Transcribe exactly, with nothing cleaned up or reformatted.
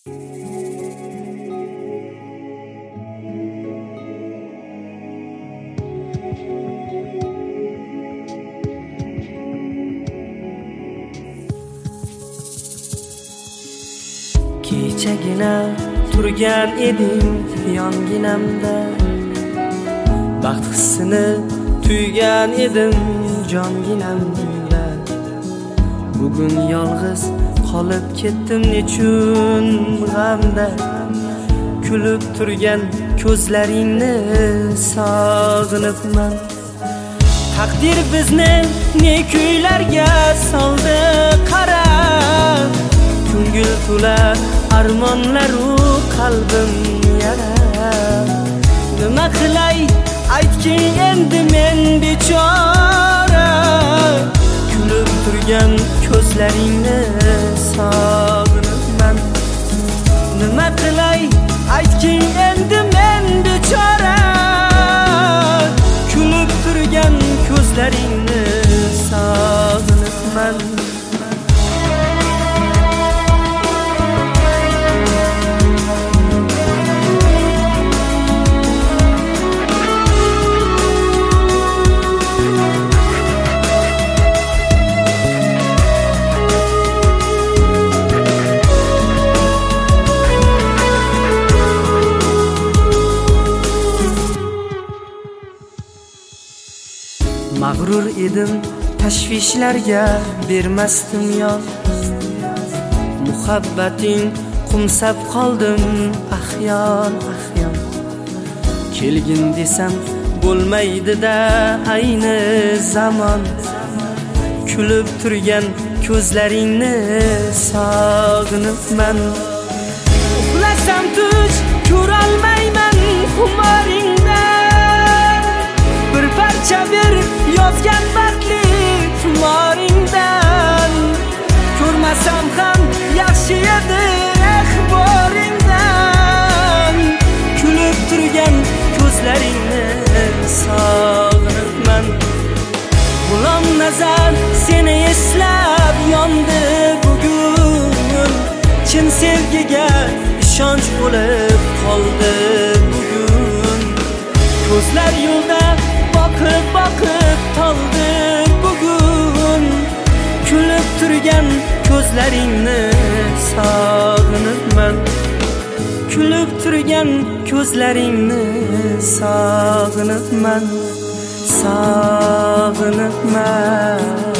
Kechagina turgan edim yonginamda, baxt hissini tuygan edim jonginamda. Bugun yolg'iz qolib ketdim nechun g'amda, kulib turgan ko'zlaringni sog'inibman. Taqdir bizni ne kuylarga soldi qara, ko'ngil to'la armonlaru qalbim yara. Nima qilay aytgin endi men bechora, kulib turgan ko'zlaringni sog'inibman. Nima qilay aytgin endi men bechora, kulib turgan ko'zlaringni sog'inibman. Mag'rur edim tashvishlarga bermasdim yo'l, muhabbating qumsab qoldim ahyon ahyon. Kelgin desam bo'lmaydi-da ayni zamon, kulib turgan ko'zlaringni sog'inibman. Uxlasam tush ko'rolmayman xumoringdan, bir parcha bir yozgan baxtli tumoringdan. Ko'rmasam ham yaxshi edi axboringdan, kulib turgan ko'zlaringni sog'inibman. G'ulom nazar seni eslab yondi bugun, chin sevgiga ishonch bo'lib qoldi bugun. Ko'zlar yo'lda boqib boqib toldi bugun, kulib turgan ko'zlaringni sog'inibman. Kulib turgan ko'zlaringni sog'inibman, sog'inibman.